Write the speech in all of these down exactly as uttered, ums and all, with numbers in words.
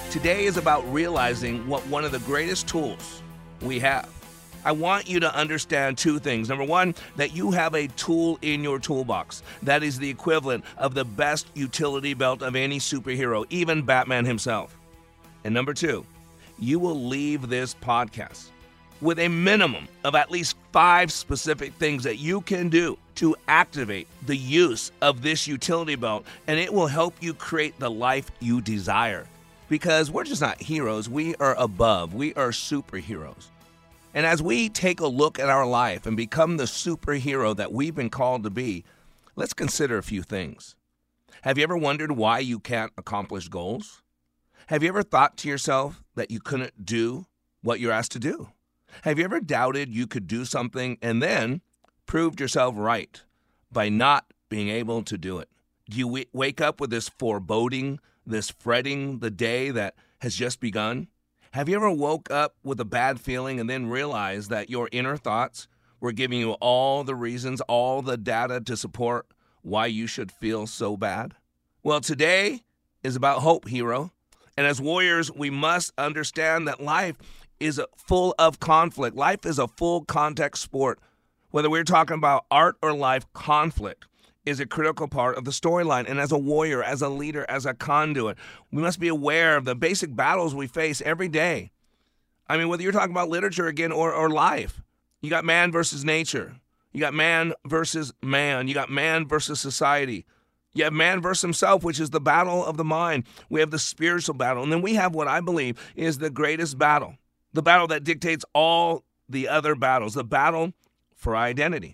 Today is about realizing what one of the greatest tools we have. I want you to understand two things. Number one, that you have a tool in your toolbox that is the equivalent of the best utility belt of any superhero, even Batman himself. And number two, you will leave this podcast with a minimum of at least five specific things that you can do to activate the use of this utility belt, and it will help you create the life you desire. Because we're just not heroes, we are above, we are superheroes. And as we take a look at our life and become the superhero that we've been called to be, let's consider a few things. Have you ever wondered why you can't accomplish goals? Have you ever thought to yourself that you couldn't do what you're asked to do? Have you ever doubted you could do something and then proved yourself right by not being able to do it? Do you w- wake up with this foreboding, this fretting the day that has just begun? Have you ever woke up with a bad feeling and then realized that your inner thoughts were giving you all the reasons, all the data to support why you should feel so bad? Well, today is about hope, hero. And as warriors, we must understand that life is full of conflict. Life is a full contact sport. Whether we're talking about art or life, conflict is a critical part of the storyline. And as a warrior, as a leader, as a conduit, we must be aware of the basic battles we face every day. I mean, whether you're talking about literature again or, or life, you got man versus nature. You got man versus man. You got man versus society. You have man versus himself, which is the battle of the mind. We have the spiritual battle. And then we have what I believe is the greatest battle, the battle that dictates all the other battles, the battle for identity.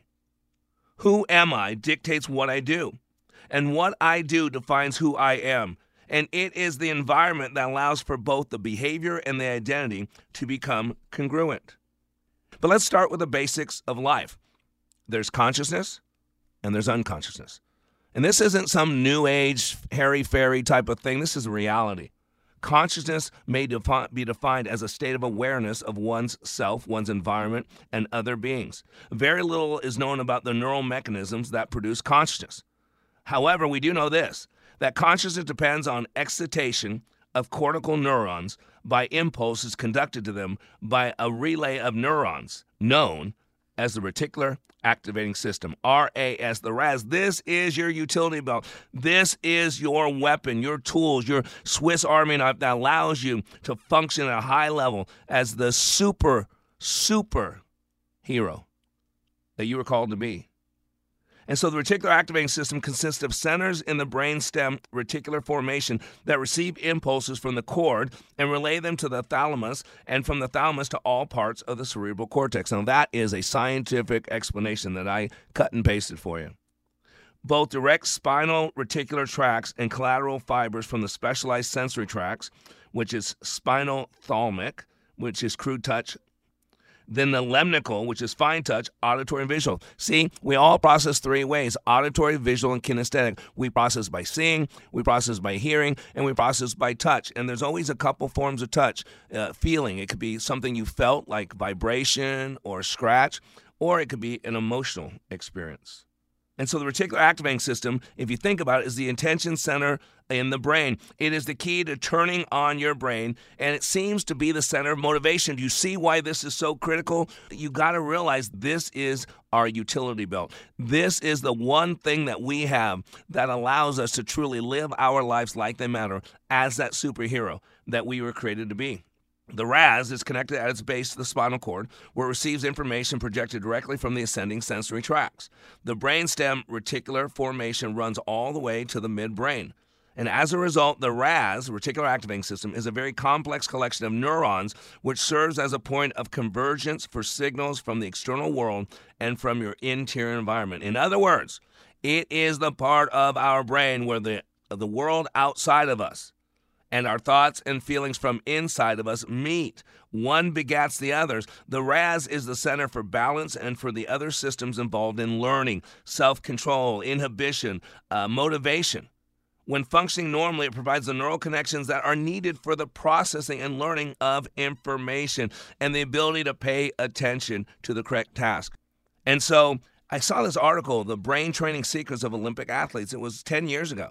Who am I dictates what I do, and what I do defines who I am. And it is the environment that allows for both the behavior and the identity to become congruent. But let's start with the basics of life. There's consciousness and there's unconsciousness. And this isn't some new age, hairy-fairy type of thing. This is reality. Consciousness may defi- be defined as a state of awareness of one's self, one's environment, and other beings. Very little is known about the neural mechanisms that produce consciousness. However, we do know this, that consciousness depends on excitation of cortical neurons by impulses conducted to them by a relay of neurons known as the reticular activating system, R A S, the R A S. This is your utility belt. This is your weapon, your tools, your Swiss Army knife that allows you to function at a high level as the super, super hero that you were called to be. And so the reticular activating system consists of centers in the brainstem reticular formation that receive impulses from the cord and relay them to the thalamus, and from the thalamus to all parts of the cerebral cortex. Now that is a scientific explanation that I cut and pasted for you. Both direct spinal reticular tracts and collateral fibers from the specialized sensory tracts, which is spinal thalamic, which is crude touch, then the lemnical, which is fine touch, auditory and visual. See, we all process three ways, auditory, visual, and kinesthetic. We process by seeing, we process by hearing, and we process by touch. And there's always a couple forms of touch. Uh, feeling, it could be something you felt like vibration or scratch, or it could be an emotional experience. And so the reticular activating system, if you think about it, is the attention center in the brain. It is the key to turning on your brain, and it seems to be the center of motivation. Do you see why this is so critical? You got to realize this is our utility belt. This is the one thing that we have that allows us to truly live our lives like they matter as that superhero that we were created to be. The R A S is connected at its base to the spinal cord, where it receives information projected directly from the ascending sensory tracts. The brainstem reticular formation runs all the way to the midbrain. And as a result, the R A S, reticular activating system, is a very complex collection of neurons which serves as a point of convergence for signals from the external world and from your interior environment. In other words, it is the part of our brain where the, the world outside of us and our thoughts and feelings from inside of us meet. One begats the others. The R A S is the center for balance and for the other systems involved in learning, self-control, inhibition, uh, motivation. When functioning normally, it provides the neural connections that are needed for the processing and learning of information and the ability to pay attention to the correct task. And so I saw this article, The Brain Training Secrets of Olympic Athletes. It was ten years ago.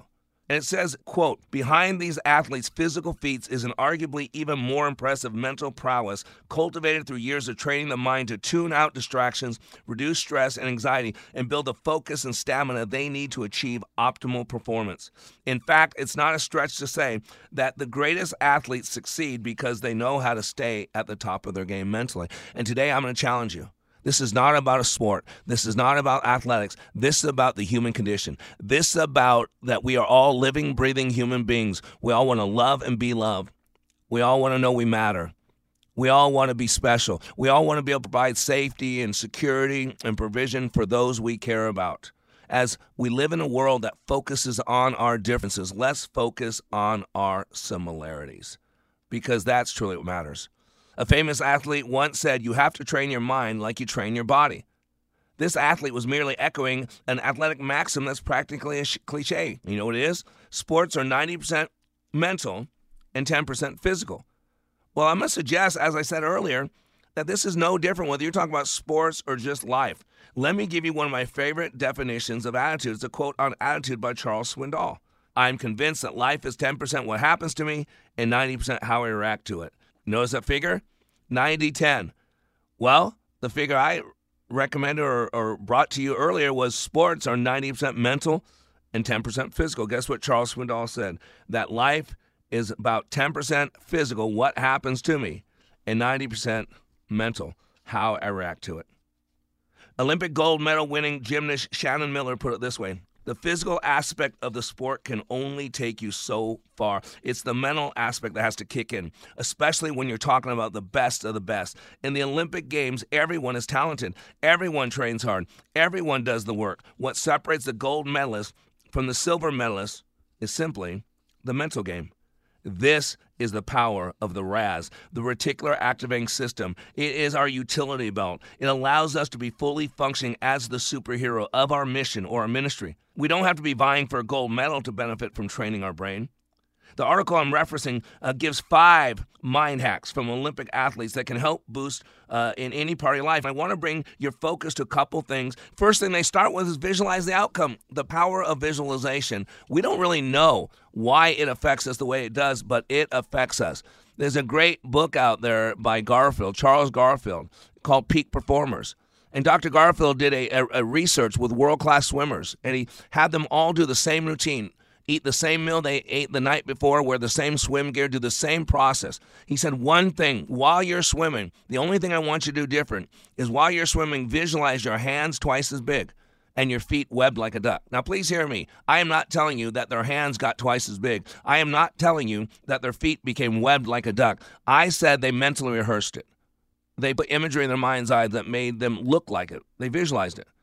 And it says, quote, behind these athletes' physical feats is an arguably even more impressive mental prowess cultivated through years of training the mind to tune out distractions, reduce stress and anxiety, and build the focus and stamina they need to achieve optimal performance. In fact, it's not a stretch to say that the greatest athletes succeed because they know how to stay at the top of their game mentally. And today I'm going to challenge you. This is not about a sport. This is not about athletics. This is about the human condition. This is about that we are all living, breathing human beings. We all want to love and be loved. We all want to know we matter. We all want to be special. We all want to be able to provide safety and security and provision for those we care about. As we live in a world that focuses on our differences, let's focus on our similarities, because that's truly what matters. A famous athlete once said, you have to train your mind like you train your body. This athlete was merely echoing an athletic maxim that's practically a cliche. You know what it is? Sports are ninety percent mental and ten percent physical. Well, I'm going to suggest, as I said earlier, that this is no different whether you're talking about sports or just life. Let me give you one of my favorite definitions of attitude. It's a quote on attitude by Charles Swindoll. I'm convinced that life is ten percent what happens to me and ninety percent how I react to it. Notice that figure? ninety ten. Well, the figure I recommended or, or brought to you earlier was sports are ninety percent mental and ten percent physical. Guess what Charles Swindoll said? That life is about ten percent physical, what happens to me, and ninety percent mental, how I react to it. Olympic gold medal winning gymnast Shannon Miller put it this way: the physical aspect of the sport can only take you so far. It's the mental aspect that has to kick in, especially when you're talking about the best of the best. In the Olympic Games, everyone is talented. Everyone trains hard. Everyone does the work. What separates the gold medalist from the silver medalist is simply the mental game. This is the power of the R A S, the reticular activating system. It is our utility belt. It allows us to be fully functioning as the superhero of our mission or our ministry. We don't have to be vying for a gold medal to benefit from training our brain. The article I'm referencing uh, gives five mind hacks from Olympic athletes that can help boost uh, in any part of your life. I want to bring your focus to a couple things. First thing they start with is visualize the outcome, the power of visualization. We don't really know why it affects us the way it does, but it affects us. There's a great book out there by Garfield, Charles Garfield, called Peak Performers. And Doctor Garfield did a, a, a research with world-class swimmers, and he had them all do the same routine. Eat the same meal they ate the night before, wear the same swim gear, do the same process. He said one thing, while you're swimming, the only thing I want you to do different is while you're swimming, visualize your hands twice as big and your feet webbed like a duck. Now, please hear me. I am not telling you that their hands got twice as big. I am not telling you that their feet became webbed like a duck. I said they mentally rehearsed it. They put imagery in their mind's eye that made them look like it. They visualized it.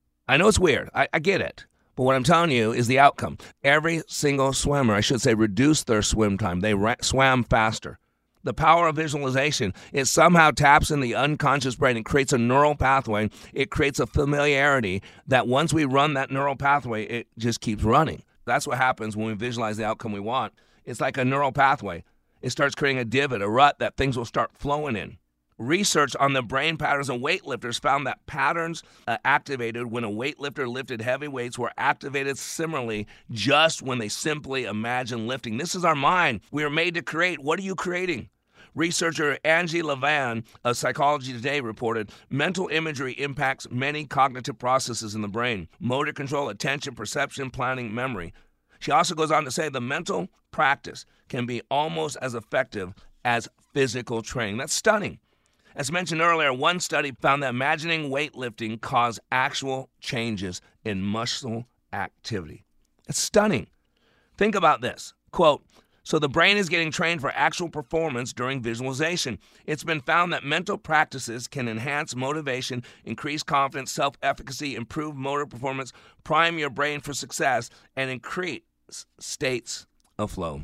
I know it's weird. I, I get it. But what I'm telling you is the outcome. Every single swimmer, I should say, reduced their swim time. They ra- swam faster. The power of visualization, it somehow taps in the unconscious brain and creates a neural pathway. It creates a familiarity that once we run that neural pathway, it just keeps running. That's what happens when we visualize the outcome we want. It's like a neural pathway. It starts creating a divot, a rut that things will start flowing in. Research on the brain patterns of weightlifters found that patterns uh, activated when a weightlifter lifted heavy weights were activated similarly just when they simply imagine lifting. This is our mind. We are made to create. What are you creating? Researcher Angie Levan of Psychology Today reported mental imagery impacts many cognitive processes in the brain: motor control, attention, perception, planning, memory. She also goes on to say the mental practice can be almost as effective as physical training. That's stunning. As mentioned earlier, one study found that imagining weightlifting caused actual changes in muscle activity. It's stunning. Think about this. Quote, so the brain is getting trained for actual performance during visualization. It's been found that mental practices can enhance motivation, increase confidence, self-efficacy, improve motor performance, prime your brain for success, and increase states of flow.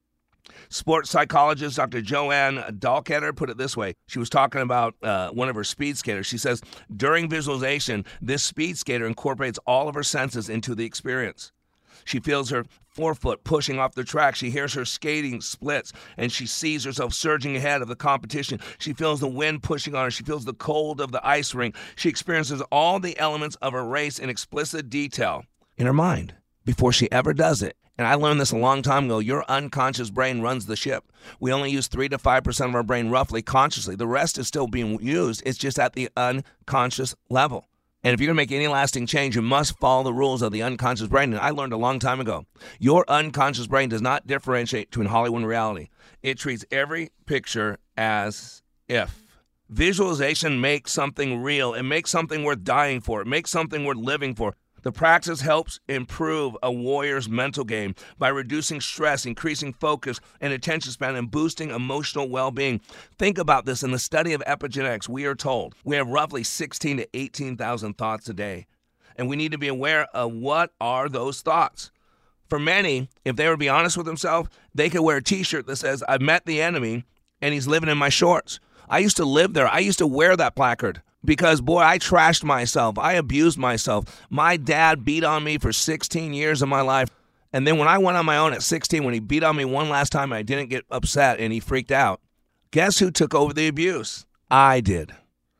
Sports psychologist Doctor Joanne Dahlketter put it this way. She was talking about uh, one of her speed skaters. She says, during visualization, this speed skater incorporates all of her senses into the experience. She feels her forefoot pushing off the track. She hears her skating splits, and she sees herself surging ahead of the competition. She feels the wind pushing on her. She feels the cold of the ice rink. She experiences all the elements of a race in explicit detail in her mind before she ever does it. And I learned this a long time ago. Your unconscious brain runs the ship. We only use three to five percent of our brain roughly consciously. The rest is still being used. It's just at the unconscious level. And if you're going to make any lasting change, you must follow the rules of the unconscious brain. And I learned a long time ago, your unconscious brain does not differentiate between Hollywood and reality. It treats every picture as if. Visualization makes something real. It makes something worth dying for. It makes something worth living for. The practice helps improve a warrior's mental game by reducing stress, increasing focus and attention span, and boosting emotional well-being. Think about this. In the study of epigenetics, we are told we have roughly sixteen to eighteen thousand thoughts a day. And we need to be aware of what are those thoughts. For many, if they were to be honest with themselves, they could wear a t-shirt that says, I've met the enemy and he's living in my shorts. I used to live there. I used to wear that placard. Because, boy, I trashed myself. I abused myself. My dad beat on me for sixteen years of my life. And then when I went on my own at sixteen, when he beat on me one last time, I didn't get upset and he freaked out. Guess who took over the abuse? I did.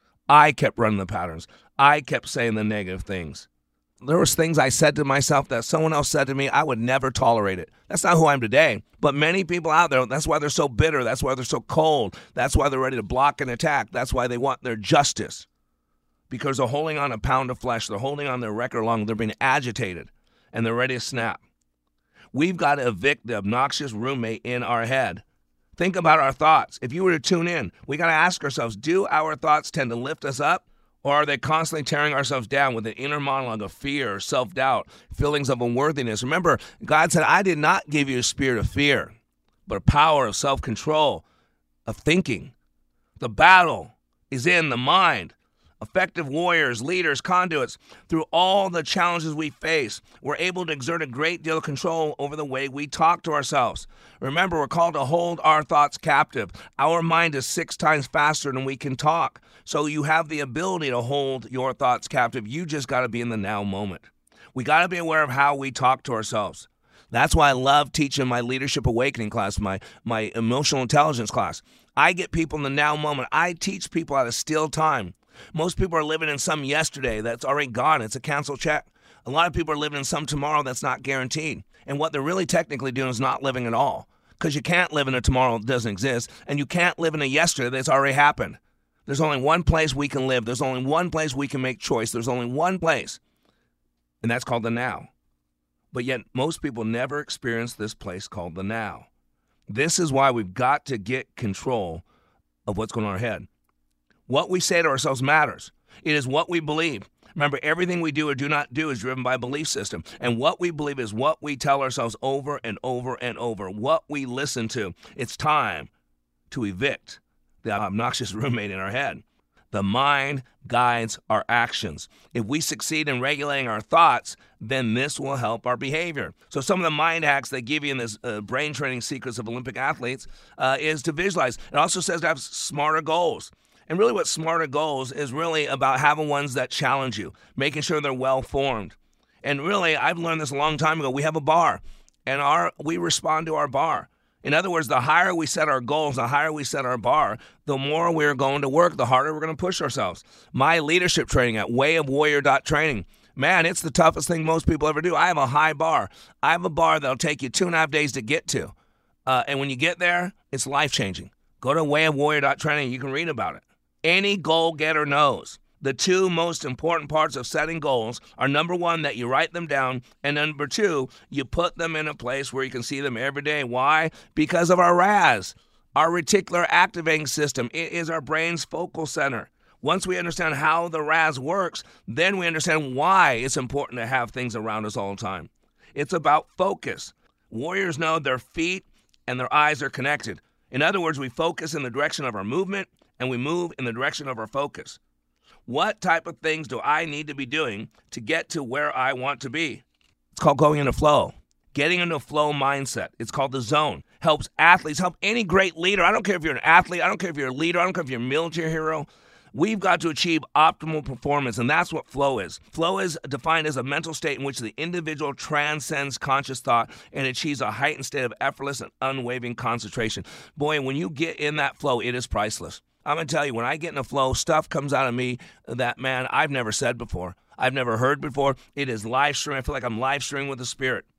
I kept running the patterns. I kept saying the negative things. There was things I said to myself that someone else said to me, I would never tolerate it. That's not who I am today. But many people out there, that's why they're so bitter. That's why they're so cold. That's why they're ready to block and attack. That's why they want their justice. Because they're holding on a pound of flesh. They're holding on their record long. They're being agitated. And they're ready to snap. We've got to evict the obnoxious roommate in our head. Think about our thoughts. If you were to tune in, we got to ask ourselves, do our thoughts tend to lift us up? Or are they constantly tearing ourselves down with an inner monologue of fear, self-doubt, feelings of unworthiness? Remember, God said, I did not give you a spirit of fear, but a power of self-control, of thinking. The battle is in the mind. Effective warriors, leaders, conduits, through all the challenges we face, we're able to exert a great deal of control over the way we talk to ourselves. Remember, we're called to hold our thoughts captive. Our mind is six times faster than we can talk. So you have the ability to hold your thoughts captive. You just got to be in the now moment. We got to be aware of how we talk to ourselves. That's why I love teaching my Leadership Awakening class, my, my emotional intelligence class. I get people in the now moment. I teach people how to steal time. Most people are living in some yesterday that's already gone. It's a canceled check. A lot of people are living in some tomorrow that's not guaranteed. And what they're really technically doing is not living at all. Because you can't live in a tomorrow that doesn't exist. And you can't live in a yesterday that's already happened. There's only one place we can live. There's only one place we can make choice. There's only one place. And that's called the now. But yet most people never experience this place called the now. This is why we've got to get control of what's going on in our head. What we say to ourselves matters. It is what we believe. Remember, everything we do or do not do is driven by a belief system. And what we believe is what we tell ourselves over and over and over. What we listen to. It's time to evict the obnoxious roommate in our head. The mind guides our actions. If we succeed in regulating our thoughts, then this will help our behavior. So some of the mind hacks they give you in this uh, brain training secrets of Olympic athletes uh, is to visualize. It also says to have smarter goals. And really what smarter goals is really about having ones that challenge you, making sure they're well-formed. And really, I've learned this a long time ago. We have a bar, and our we respond to our bar. In other words, the higher we set our goals, the higher we set our bar, the more we're going to work, the harder we're going to push ourselves. My leadership training at way of warrior dot training, man, it's the toughest thing most people ever do. I have a high bar. I have a bar that'll take you two and a half days to get to. Uh, and when you get there, it's life-changing. Go to way of warrior dot training. You can read about it. Any goal-getter knows the two most important parts of setting goals are, number one, that you write them down, and number two, you put them in a place where you can see them every day. Why? Because of our R A S, our reticular activating system. It is our brain's focal center. Once we understand how the R A S works, then we understand why it's important to have things around us all the time. It's about focus. Warriors know their feet and their eyes are connected. In other words, we focus in the direction of our movement, and we move in the direction of our focus. What type of things do I need to be doing to get to where I want to be? It's called going into flow. Getting into a flow mindset. It's called the zone. Helps athletes, help any great leader. I don't care if you're an athlete. I don't care if you're a leader. I don't care if you're a military hero. We've got to achieve optimal performance, and that's what flow is. Flow is defined as a mental state in which the individual transcends conscious thought and achieves a heightened state of effortless and unwavering concentration. Boy, when you get in that flow, it is priceless. I'm going to tell you, when I get in a flow, stuff comes out of me that, man, I've never said before. I've never heard before. It is live streaming. I feel like I'm live streaming with the Spirit.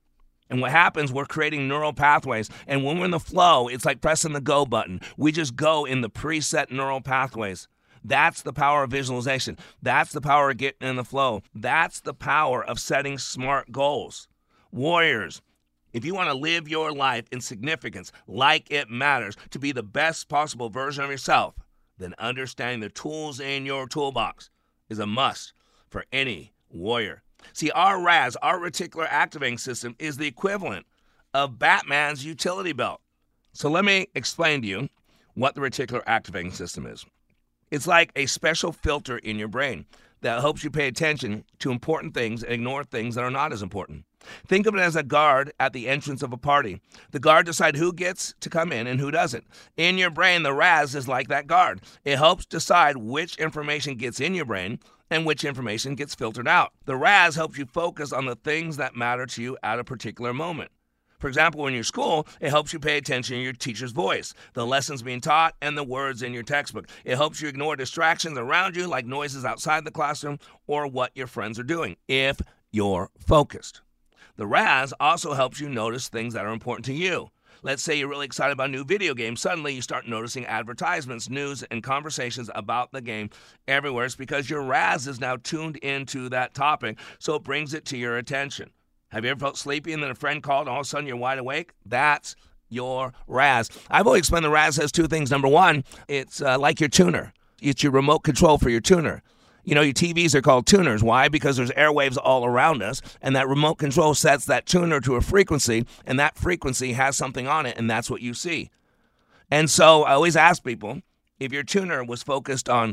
And what happens, we're creating neural pathways. And when we're in the flow, it's like pressing the go button. We just go in the preset neural pathways. That's the power of visualization. That's the power of getting in the flow. That's the power of setting smart goals. Warriors, if you want to live your life in significance, like it matters, to be the best possible version of yourself, then understanding the tools in your toolbox is a must for any warrior. See, our R A S, our reticular activating system, is the equivalent of Batman's utility belt. So let me explain to you what the reticular activating system is. It's like a special filter in your brain that helps you pay attention to important things and ignore things that are not as important. Think of it as a guard at the entrance of a party. The guard decides who gets to come in and who doesn't. In your brain, the R A S is like that guard. It helps decide which information gets in your brain and which information gets filtered out. The R A S helps you focus on the things that matter to you at a particular moment. For example, when you're in school, it helps you pay attention to your teacher's voice, the lessons being taught, and the words in your textbook. It helps you ignore distractions around you, like noises outside the classroom or what your friends are doing, if you're focused. The R A S also helps you notice things that are important to you. Let's say you're really excited about a new video game. Suddenly you start noticing advertisements, news, and conversations about the game everywhere. It's because your R A S is now tuned into that topic, so it brings it to your attention. Have you ever felt sleepy and then a friend called and all of a sudden you're wide awake? That's your R A S. I've always explained the R A S has two things. Number one, it's uh, like your tuner. It's your remote control for your tuner. You know, your T Vs are called tuners. Why? Because there's airwaves all around us, and that remote control sets that tuner to a frequency, and that frequency has something on it, and that's what you see. And so I always ask people, if your tuner was focused on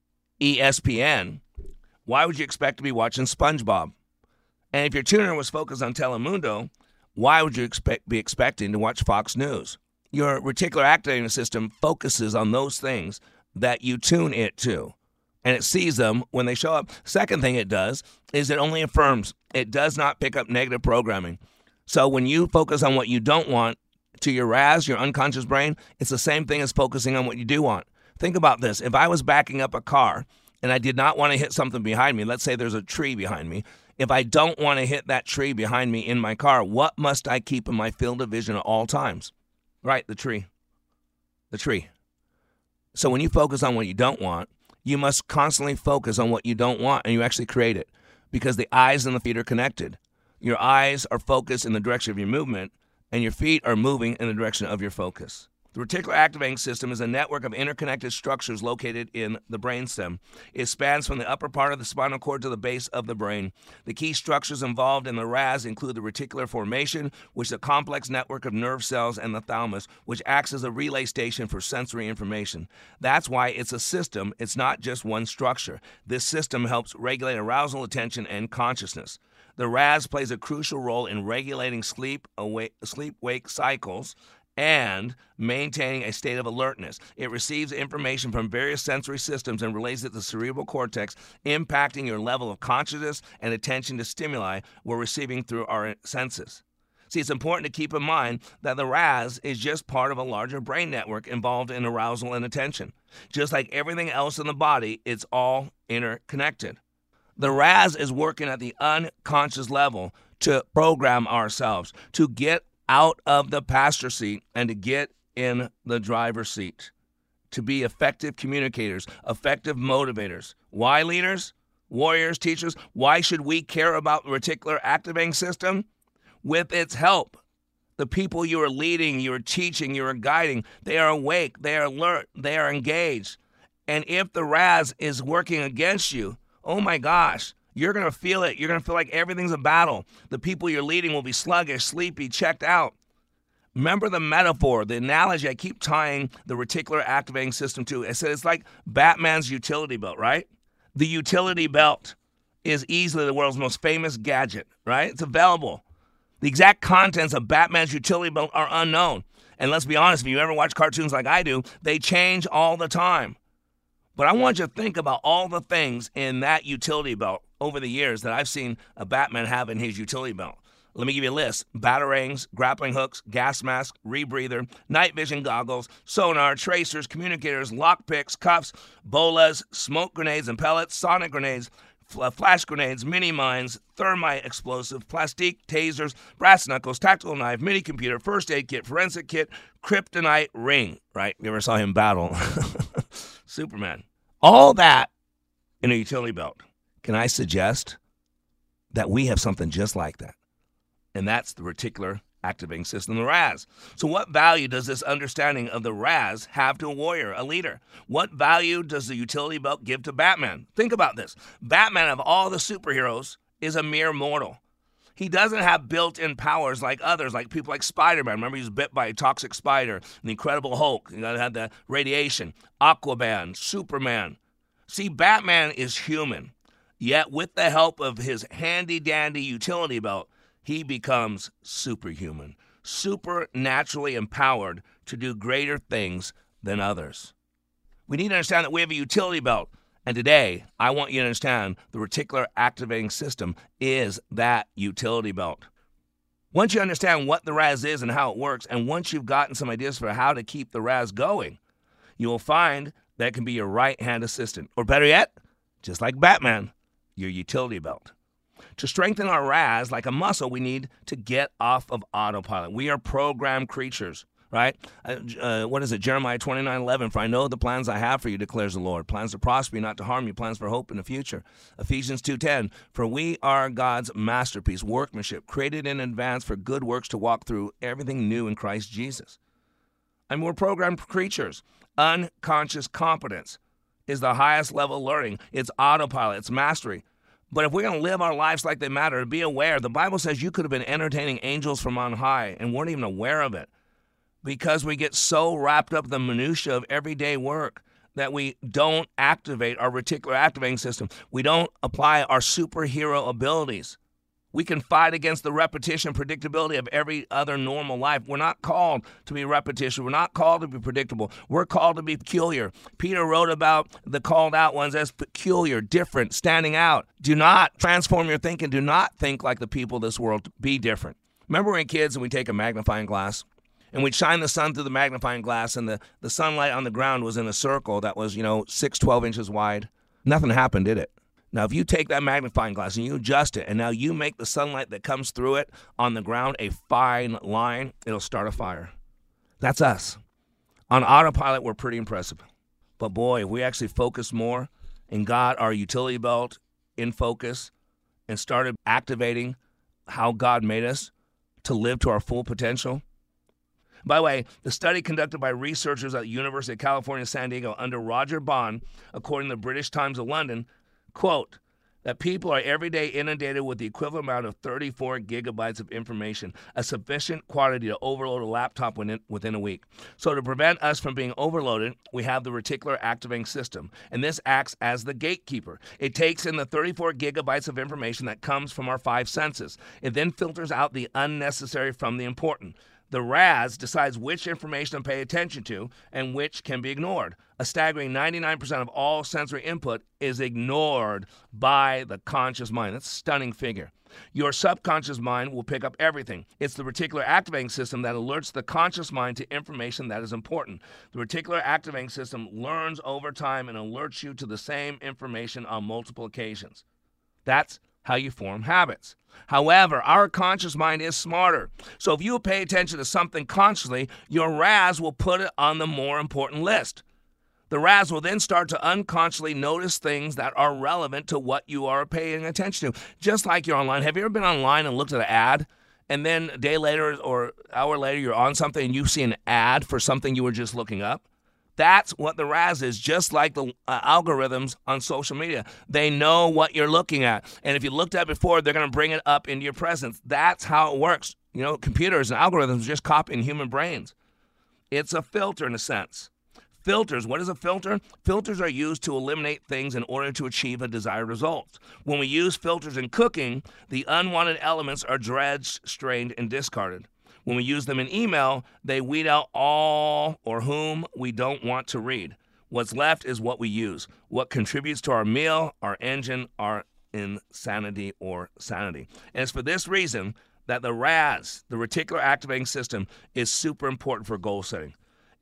E S P N, why would you expect to be watching SpongeBob? And if your tuner was focused on Telemundo, why would you expect be expecting to watch Fox News? Your reticular activating system focuses on those things that you tune it to, and it sees them when they show up. Second thing it does is it only affirms. It does not pick up negative programming. So when you focus on what you don't want to your R A S, your unconscious brain, it's the same thing as focusing on what you do want. Think about this. If I was backing up a car and I did not want to hit something behind me, let's say there's a tree behind me, if I don't want to hit that tree behind me in my car, what must I keep in my field of vision at all times? Right, the tree. The tree. So when you focus on what you don't want, you must constantly focus on what you don't want, and you actually create it, because the eyes and the feet are connected. Your eyes are focused in the direction of your movement, and your feet are moving in the direction of your focus. The reticular activating system is a network of interconnected structures located in the brainstem. It spans from the upper part of the spinal cord to the base of the brain. The key structures involved in the R A S include the reticular formation, which is a complex network of nerve cells, and the thalamus, which acts as a relay station for sensory information. That's why it's a system. It's not just one structure. This system helps regulate arousal, attention, and consciousness. The R A S plays a crucial role in regulating sleep, awake, sleep-wake cycles, and maintaining a state of alertness. It receives information from various sensory systems and relays it to the cerebral cortex, impacting your level of consciousness and attention to stimuli we're receiving through our senses. See, it's important to keep in mind that the R A S is just part of a larger brain network involved in arousal and attention. Just like everything else in the body, it's all interconnected. The R A S is working at the unconscious level to program ourselves, to get out of the passenger seat and to get in the driver's seat, to be effective communicators, effective motivators. Why, leaders, warriors, teachers? Why should we care about the reticular activating system? With its help, the people you are leading, you are teaching, you are guiding, they are awake, they are alert, they are engaged. And if the R A S is working against you, oh my gosh, you're going to feel it. You're going to feel like everything's a battle. The people you're leading will be sluggish, sleepy, checked out. Remember the metaphor, the analogy I keep tying the reticular activating system to. I said it's like Batman's utility belt, right? The utility belt is easily the world's most famous gadget, right? It's available. The exact contents of Batman's utility belt are unknown. And let's be honest, if you ever watch cartoons like I do, they change all the time. But I want you to think about all the things in that utility belt over the years that I've seen a Batman have in his utility belt. Let me give you a list. Batarangs, grappling hooks, gas mask, rebreather, night vision goggles, sonar, tracers, communicators, lockpicks, cuffs, bolas, smoke grenades and pellets, sonic grenades, F- flash grenades, mini mines, thermite explosive, plastique, tasers, brass knuckles, tactical knife, mini computer, first aid kit, forensic kit, kryptonite ring, right? You ever saw him battle? Superman. All that in a utility belt. Can I suggest that we have something just like that? And that's the reticular activating system, the R A S. So what value does this understanding of the R A S have to a warrior, a leader? What value does the utility belt give to Batman? Think about this. Batman, of all the superheroes, is a mere mortal. He doesn't have built-in powers like others, like people like Spider-Man. Remember, he was bit by a toxic spider. The Incredible Hulk, you know, had the radiation. Aquaman, Superman. See, Batman is human. Yet with the help of his handy-dandy utility belt, he becomes superhuman, supernaturally empowered to do greater things than others. We need to understand that we have a utility belt. And today, I want you to understand the reticular activating system is that utility belt. Once you understand what the R A S is and how it works, and once you've gotten some ideas for how to keep the R A S going, you will find that it can be your right-hand assistant. Or better yet, just like Batman, your utility belt. To strengthen our R A S like a muscle, we need to get off of autopilot. We are programmed creatures, right? Uh, uh, what is it? Jeremiah twenty-nine eleven. For I know the plans I have for you, declares the Lord. Plans to prosper you, not to harm you. Plans for hope in the future. Ephesians two ten. For we are God's masterpiece, workmanship, created in advance for good works to walk through everything new in Christ Jesus. And we're programmed creatures. Unconscious competence is the highest level of learning. It's autopilot. It's mastery. But if we're going to live our lives like they matter, be aware. The Bible says you could have been entertaining angels from on high and weren't even aware of it because we get so wrapped up in the minutia of everyday work that we don't activate our reticular activating system. We don't apply our superhero abilities. We can fight against the repetition and predictability of every other normal life. We're not called to be repetition. We're not called to be predictable. We're called to be peculiar. Peter wrote about the called out ones as peculiar, different, standing out. Do not transform your thinking. Do not think like the people of this world. Be different. Remember when we were kids and we take a magnifying glass and we'd shine the sun through the magnifying glass and the, the sunlight on the ground was in a circle that was, you know, six, twelve inches wide? Nothing happened, did it? Now, if you take that magnifying glass and you adjust it, and now you make the sunlight that comes through it on the ground a fine line, it'll start a fire. That's us. On autopilot, we're pretty impressive. But boy, if we actually focus more and got our utility belt in focus and started activating how God made us to live to our full potential. By the way, the study conducted by researchers at the University of California, San Diego under Roger Bond, according to the British Times of London, quote, that people are every day inundated with the equivalent amount of thirty-four gigabytes of information, a sufficient quantity to overload a laptop within, within a week. So to prevent us from being overloaded, we have the reticular activating system, and this acts as the gatekeeper. It takes in the thirty-four gigabytes of information that comes from our five senses. It then filters out the unnecessary from the important. The R A S decides which information to pay attention to and which can be ignored. A staggering ninety-nine percent of all sensory input is ignored by the conscious mind. That's a stunning figure. Your subconscious mind will pick up everything. It's the reticular activating system that alerts the conscious mind to information that is important. The reticular activating system learns over time and alerts you to the same information on multiple occasions. That's how you form habits. However, our conscious mind is smarter. So if you pay attention to something consciously, your R A S will put it on the more important list. The R A S will then start to unconsciously notice things that are relevant to what you are paying attention to. Just like you're online. Have you ever been online and looked at an ad, and then a day later or hour later you're on something and you see an ad for something you were just looking up? That's what the R A S is, just like the uh, algorithms on social media. They know what you're looking at. And if you looked at it before, they're going to bring it up into your presence. That's how it works. You know, computers and algorithms just copying human brains. It's a filter in a sense. Filters, what is a filter? Filters are used to eliminate things in order to achieve a desired result. When we use filters in cooking, the unwanted elements are dredged, strained, and discarded. When we use them in email, they weed out all or whom we don't want to read. What's left is what we use, what contributes to our meal, our engine, our insanity or sanity. And it's for this reason that the R A S, the reticular activating system, is super important for goal setting.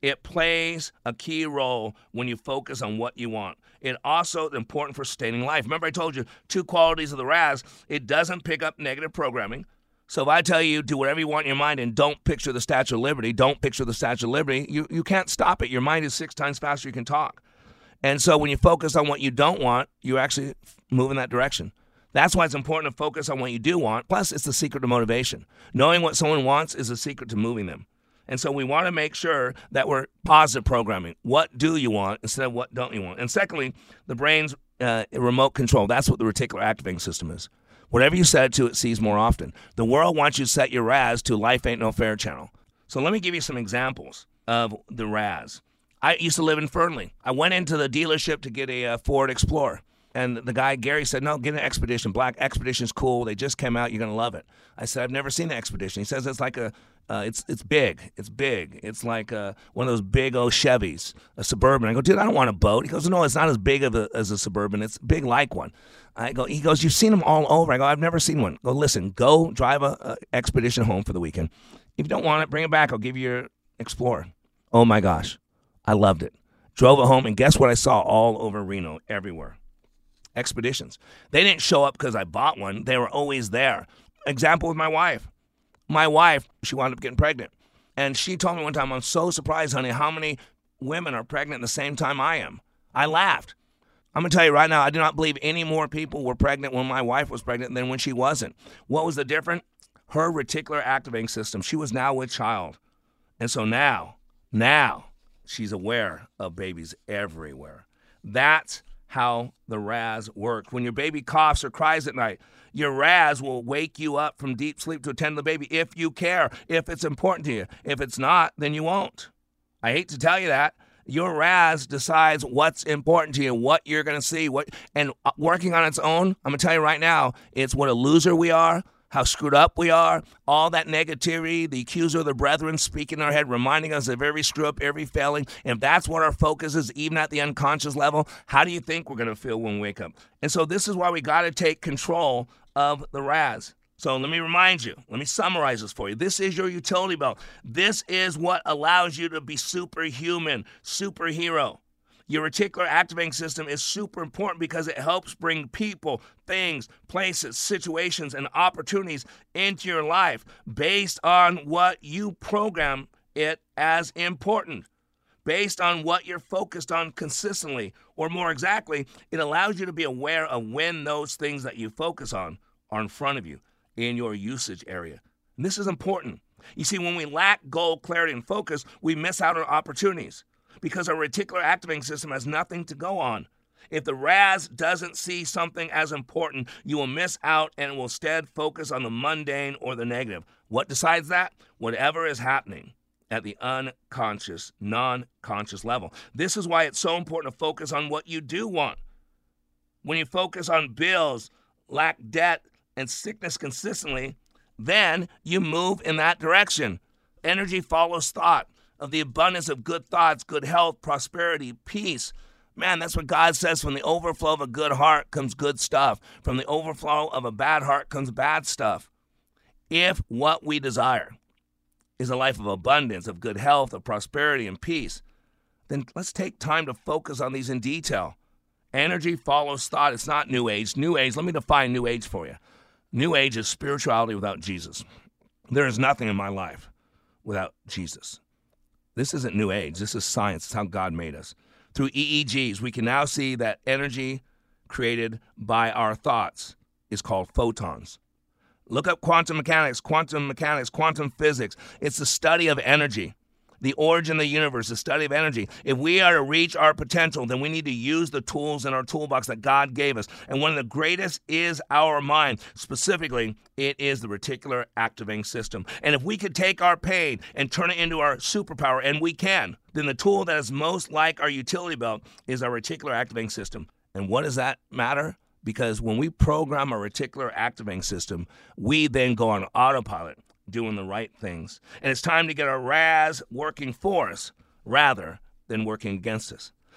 It plays a key role when you focus on what you want. It also is important for sustaining life. Remember I told you two qualities of the R A S. It doesn't pick up negative programming. So if I tell you do whatever you want in your mind and don't picture the Statue of Liberty, don't picture the Statue of Liberty, you, you can't stop it. Your mind is six times faster you can talk. And so when you focus on what you don't want, you actually move in that direction. That's why it's important to focus on what you do want. Plus, it's the secret to motivation. Knowing what someone wants is the secret to moving them. And so we want to make sure that we're positive programming. What do you want instead of what don't you want? And secondly, the brain's uh, remote control. That's what the reticular activating system is. Whatever you set it to, it sees more often. The world wants you to set your R A S to Life Ain't No Fair channel. So let me give you some examples of the R A S. I used to live in Fernley. I went into the dealership to get a uh, Ford Explorer. And the guy, Gary, said, no, get an Expedition. Black Expedition's cool. They just came out. You're going to love it. I said, I've never seen the Expedition. He says it's like a, uh, it's it's big. It's big. It's like a, one of those big old Chevys, a Suburban. I go, dude, I don't want a boat. He goes, no, it's not as big of a, as a Suburban. It's big like one. I go, he goes, you've seen them all over. I go, I've never seen one. I go, listen, go drive a, a Expedition home for the weekend. If you don't want it, bring it back. I'll give you your Explorer. Oh, my gosh. I loved it. Drove it home, and guess what I saw all over Reno, everywhere? Expeditions. They didn't show up because I bought one. They were always there. Example with my wife. My wife, she wound up getting pregnant. And she told me one time, I'm so surprised, honey, how many women are pregnant at the same time I am. I laughed. I'm going to tell you right now, I do not believe any more people were pregnant when my wife was pregnant than when she wasn't. What was the difference? Her reticular activating system. She was now with child. And so now, now, she's aware of babies everywhere. That's how the R A S works. When your baby coughs or cries at night, your R A S will wake you up from deep sleep to attend to the baby if you care, if it's important to you. If it's not, then you won't. I hate to tell you that. Your R A S decides what's important to you, what you're going to see, what, and working on its own, I'm going to tell you right now, it's what a loser we are, how screwed up we are, all that negativity, the accuser of the brethren speaking in our head, reminding us of every screw up, every failing. And if that's what our focus is, even at the unconscious level, how do you think we're going to feel when we wake up? And so this is why we got to take control of the R A S. So let me remind you, let me summarize this for you. This is your utility belt. This is what allows you to be superhuman, superhero. Your reticular activating system is super important because it helps bring people, things, places, situations, and opportunities into your life based on what you program it as important, based on what you're focused on consistently, or more exactly, it allows you to be aware of when those things that you focus on are in front of you in your usage area. And this is important. You see, when we lack goal, clarity, and focus, we miss out on opportunities, because our reticular activating system has nothing to go on. If the R A S doesn't see something as important, you will miss out and will instead focus on the mundane or the negative. What decides that? Whatever is happening at the unconscious, non-conscious level. This is why it's so important to focus on what you do want. When you focus on bills, lack debt, and sickness consistently, then you move in that direction. Energy follows thought. Of the abundance of good thoughts, good health, prosperity, peace. Man, that's what God says. From the overflow of a good heart comes good stuff. From the overflow of a bad heart comes bad stuff. If what we desire is a life of abundance, of good health, of prosperity, and peace, then let's take time to focus on these in detail. Energy follows thought. It's not New Age. New Age, let me define New Age for you. New Age is spirituality without Jesus. There is nothing in my life without Jesus. This isn't New Age. This is science. It's how God made us. Through E E Gs, we can now see that energy created by our thoughts is called photons. Look up quantum mechanics, quantum mechanics, quantum physics. It's the study of energy. The origin of the universe, the study of energy. If we are to reach our potential, then we need to use the tools in our toolbox that God gave us. And one of the greatest is our mind. Specifically, it is the reticular activating system. And if we could take our pain and turn it into our superpower, and we can, then the tool that is most like our utility belt is our reticular activating system. And what does that matter? Because when we program our reticular activating system, we then go on autopilot, doing the right things. And it's time to get our R A S working for us rather than working against us.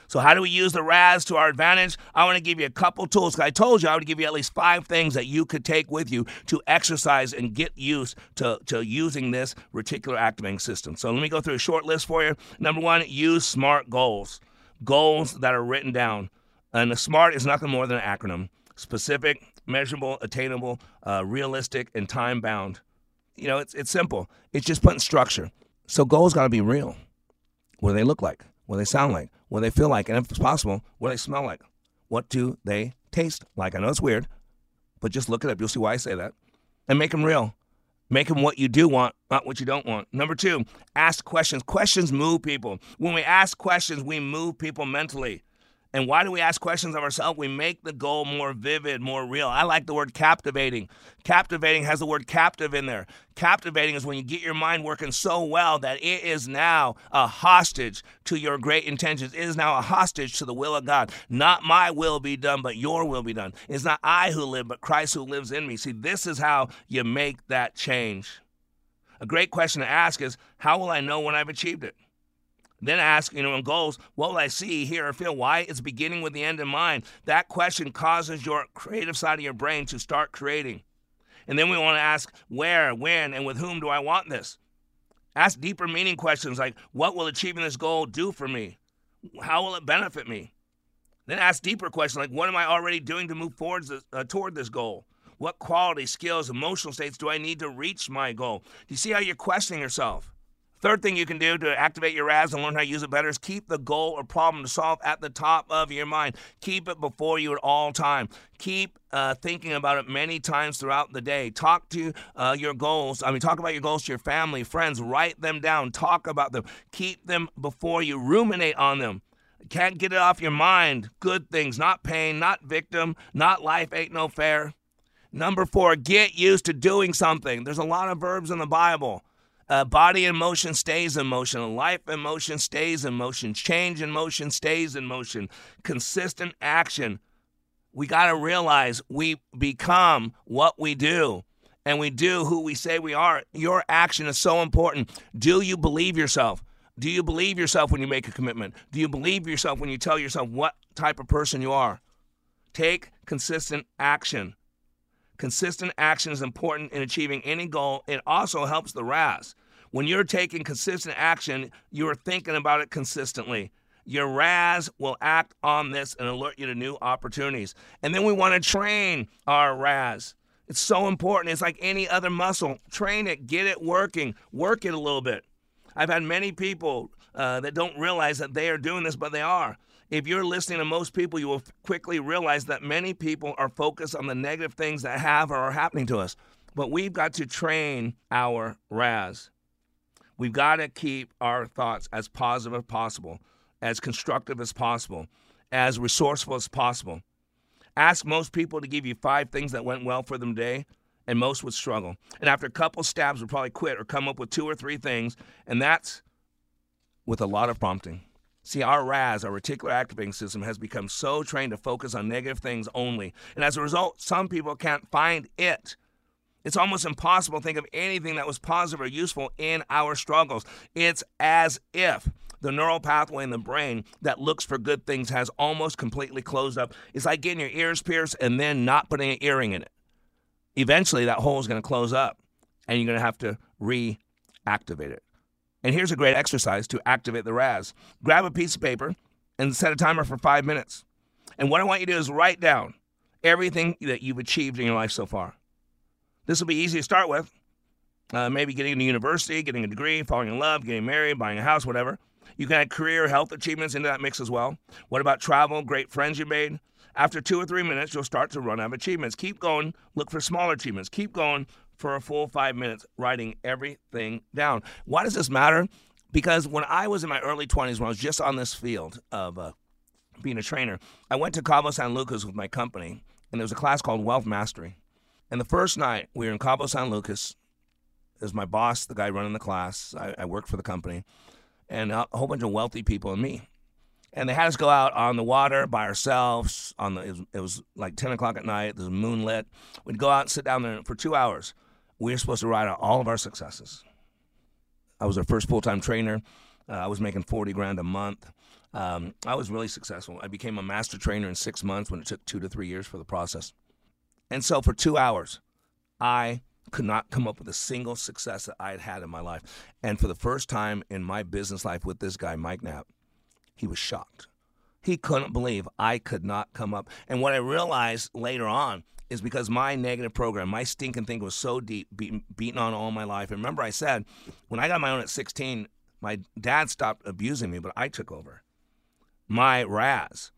So how do we use the R A S to our advantage? I want to give you a couple tools. I told you I would give you at least five things that you could take with you to exercise and get used to, to using this reticular activating system. So let me go through a short list for you. Number one, use SMART goals. Goals that are written down. And the SMART is nothing more than an acronym. Specific, measurable, attainable, uh, realistic, and time-bound. You know, it's it's simple. It's just putting structure. So goals got to be real. What do they look like? What do they sound like? What do they feel like? And if it's possible, what do they smell like? What do they taste like? I know it's weird, but just look it up. You'll see why I say that. And make them real. Make them what you do want, not what you don't want. Number two, ask questions. Questions move people. When we ask questions, we move people mentally. And why do we ask questions of ourselves? We make the goal more vivid, more real. I like the word captivating. Captivating has the word captive in there. Captivating is when you get your mind working so well that it is now a hostage to your great intentions. It is now a hostage to the will of God. Not my will be done, but your will be done. It's not I who live, but Christ who lives in me. See, this is how you make that change. A great question to ask is, how will I know when I've achieved it? Then ask, you know, in goals, what will I see, hear, or feel? Why? It's beginning with the end in mind. That question causes your creative side of your brain to start creating. And then we want to ask, where, when, and with whom do I want this? Ask deeper meaning questions like, what will achieving this goal do for me? How will it benefit me? Then ask deeper questions like, what am I already doing to move forward this, uh, toward this goal? What qualities, skills, emotional states do I need to reach my goal? Do you see how you're questioning yourself? Third thing you can do to activate your R A S and learn how to use it better is keep the goal or problem to solve at the top of your mind. Keep it before you at all time. Keep uh, thinking about it many times throughout the day. Talk to uh, your goals. I mean, talk about your goals to your family, friends. Write them down. Talk about them. Keep them before you. Ruminate on them. Can't get it off your mind. Good things, not pain, not victim, not life ain't no fair. Number four, get used to doing something. There's a lot of verbs in the Bible. Uh, body in motion stays in motion. Life in motion stays in motion. Change in motion stays in motion. Consistent action. We got to realize we become what we do, and we do who we say we are. Your action is so important. Do you believe yourself? Do you believe yourself when you make a commitment? Do you believe yourself when you tell yourself what type of person you are? Take consistent action. Consistent action is important in achieving any goal. It also helps the R A S. When you're taking consistent action, you're thinking about it consistently. Your R A S will act on this and alert you to new opportunities. And then we want to train our R A S. It's so important. It's like any other muscle. Train it. Get it working. Work it a little bit. I've had many people uh, that don't realize that they are doing this, but they are. If you're listening to most people, you will quickly realize that many people are focused on the negative things that have or are happening to us. But we've got to train our R A S. We've got to keep our thoughts as positive as possible, as constructive as possible, as resourceful as possible. Ask most people to give you five things that went well for them today, and most would struggle. And after a couple stabs, would probably quit or come up with two or three things, and that's with a lot of prompting. See, our R A S, our reticular activating system, has become so trained to focus on negative things only. And as a result, some people can't find it. It's almost impossible to think of anything that was positive or useful in our struggles. It's as if the neural pathway in the brain that looks for good things has almost completely closed up. It's like getting your ears pierced and then not putting an earring in it. Eventually, that hole is going to close up, and you're going to have to reactivate it. And here's a great exercise to activate the R A S. Grab a piece of paper and set a timer for five minutes. And what I want you to do is write down everything that you've achieved in your life so far. This will be easy to start with. Uh, maybe getting into university, getting a degree, falling in love, getting married, buying a house, whatever. You can add career, health achievements into that mix as well. What about travel, great friends you made? After two or three minutes, you'll start to run out of achievements. Keep going. Look for smaller achievements. Keep going for a full five minutes, writing everything down. Why does this matter? Because when I was in my early twenties, when I was just on this field of uh, being a trainer, I went to Cabo San Lucas with my company, and there was a class called Wealth Mastery. And the first night, we were in Cabo San Lucas. It was my boss, the guy running the class. I, I worked for the company, and a whole bunch of wealthy people and me. And they had us go out on the water by ourselves. On the, it was, it was like ten o'clock at night. There's moonlit. We'd go out and sit down there for two hours. We were supposed to write out all of our successes. I was our first full-time trainer. Uh, I was making forty grand a month. Um, I was really successful. I became a master trainer in six months when it took two to three years for the process. And so for two hours, I could not come up with a single success that I had had in my life. And for the first time in my business life with this guy, Mike Knapp, he was shocked. He couldn't believe I could not come up. And what I realized later on is because my negative program, my stinking thing was so deep, beaten, beaten on all my life. And remember I said, when I got my own at sixteen, my dad stopped abusing me, but I took over. My R A S,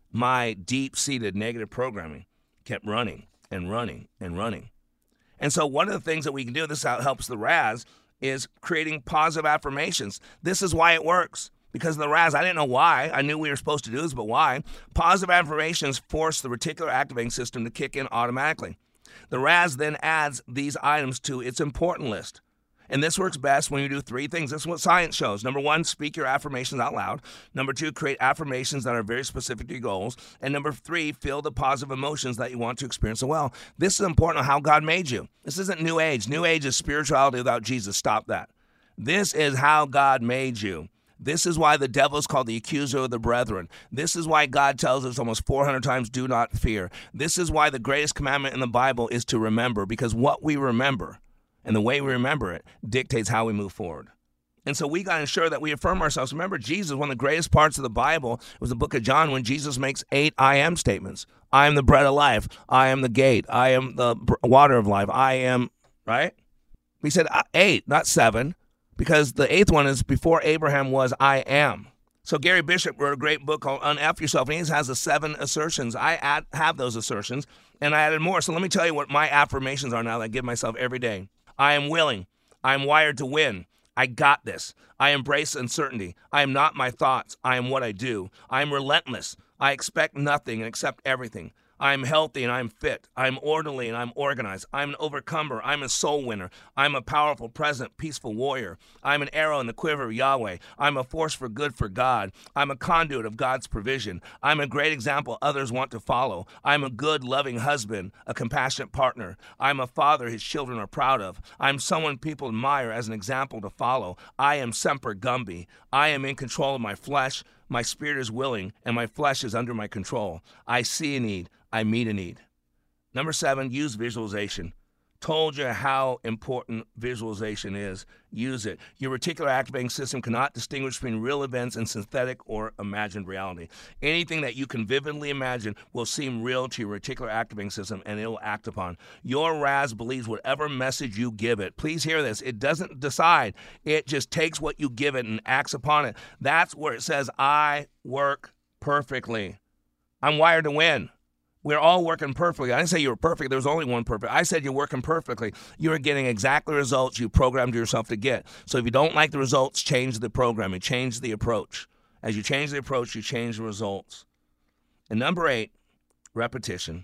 my deep-seated negative programming kept running and running and running. And so one of the things that we can do, this helps the R A S, is creating positive affirmations. This is why it works. Because of the R A S, I didn't know why. I knew we were supposed to do this, but why? Positive affirmations force the reticular activating system to kick in automatically. The R A S then adds these items to its important list. And this works best when you do three things. This is what science shows. Number one, speak your affirmations out loud. Number two, create affirmations that are very specific to your goals. And number three, feel the positive emotions that you want to experience as well. This is important on how God made you. This isn't New Age. New Age is spirituality without Jesus. Stop that. This is how God made you. This is why the devil is called the accuser of the brethren. This is why God tells us almost four hundred times, do not fear. This is why the greatest commandment in the Bible is to remember, because what we remember and the way we remember it dictates how we move forward. And so we got to ensure that we affirm ourselves. Remember, Jesus, one of the greatest parts of the Bible was the book of John when Jesus makes eight I am statements. I am the bread of life. I am the gate. I am the water of life. I am, right? He said eight, not seven, because the eighth one is before Abraham was I am. So Gary Bishop wrote a great book called Un-F Yourself, and he has the seven assertions. I add, have those assertions, and I added more. So let me tell you what my affirmations are now that I give myself every day. I am willing. I am wired to win. I got this. I embrace uncertainty. I am not my thoughts. I am what I do. I am relentless. I expect nothing and accept everything. I am healthy and I am fit. I am orderly and I am organized. I am an overcomer. I am a soul winner. I am a powerful, present, peaceful warrior. I am an arrow in the quiver of Yahweh. I am a force for good for God. I am a conduit of God's provision. I am a great example others want to follow. I am a good, loving husband, a compassionate partner. I am a father his children are proud of. I am someone people admire as an example to follow. I am Semper Gumby. I am in control of my flesh. My spirit is willing, and my flesh is under my control. I see a need. I meet a need. Number seven, use visualization. Told you how important visualization is. Use it. Your reticular activating system cannot distinguish between real events and synthetic or imagined reality. Anything that you can vividly imagine will seem real to your reticular activating system, and it will act upon. Your R A S believes whatever message you give it. Please hear this. It doesn't decide. It just takes what you give it and acts upon it. That's where it says, I work perfectly. I'm wired to win. We're all working perfectly. I didn't say you were perfect. There was only one perfect. I said you're working perfectly. You're getting exactly the results you programmed yourself to get. So if you don't like the results, change the programming, change the approach. As you change the approach, you change the results. And number eight, repetition.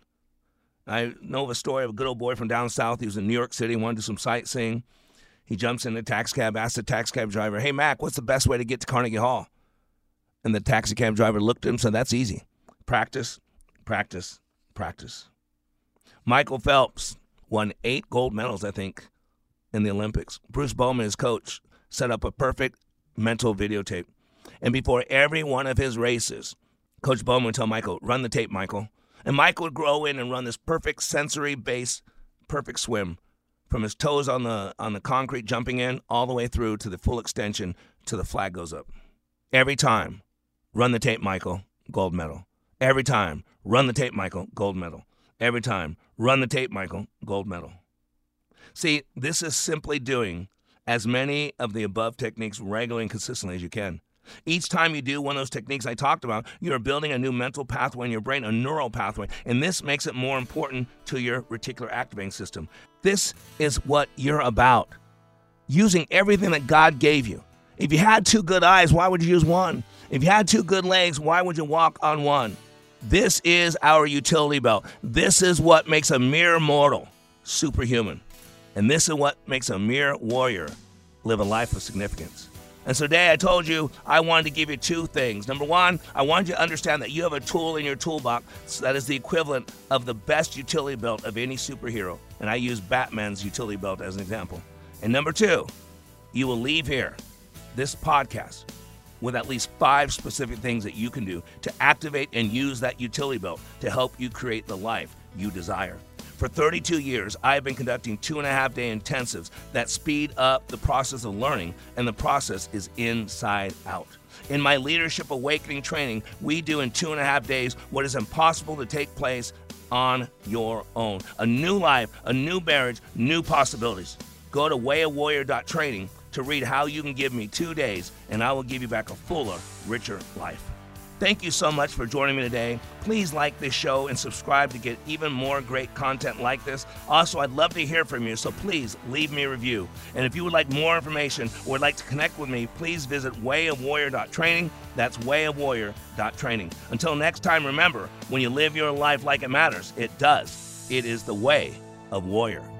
I know of a story of a good old boy from down south. He was in New York City, wanted to do some sightseeing. He jumps in a taxi cab, asks the taxi cab driver, hey, Mac, what's the best way to get to Carnegie Hall? And the taxi cab driver looked at him and said, that's easy. Practice, practice. Practice. Michael Phelps won eight gold medals, I think, in the Olympics. Bruce Bowman, his coach, set up a perfect mental videotape. And before every one of his races, Coach Bowman would tell Michael, run the tape, Michael. And Michael would go in and run this perfect sensory-based, perfect swim from his toes on the on the concrete, jumping in, all the way through to the full extension till the flag goes up. Every time, run the tape, Michael, gold medal. Every time, run the tape, Michael, gold medal. Every time, run the tape, Michael, gold medal. See, this is simply doing as many of the above techniques regularly and consistently as you can. Each time you do one of those techniques I talked about, you're building a new mental pathway in your brain, a neural pathway, and this makes it more important to your reticular activating system. This is what you're about, using everything that God gave you. If you had two good eyes, why would you use one? If you had two good legs, why would you walk on one? This is our utility belt. This is what makes a mere mortal superhuman. And this is what makes a mere warrior live a life of significance. And so today I told you I wanted to give you two things. Number one, I wanted you to understand that you have a tool in your toolbox that is the equivalent of the best utility belt of any superhero. And I use Batman's utility belt as an example. And number two, you will leave here, this podcast, with at least five specific things that you can do to activate and use that utility belt to help you create the life you desire. For thirty-two years, I have been conducting two and a half day intensives that speed up the process of learning, and the process is inside out. In my Leadership Awakening training, we do in two and a half days what is impossible to take place on your own. A new life, a new marriage, new possibilities. Go to way of warrior dot training to read how you can give me two days, and I will give you back a fuller, richer life. Thank you so much for joining me today. Please like this show and subscribe to get even more great content like this. Also, I'd love to hear from you, so please leave me a review. And if you would like more information or would like to connect with me, please visit way of warrior dot training. That's way of warrior dot training. Until next time, remember, when you live your life like it matters, it does. It is the way of warrior.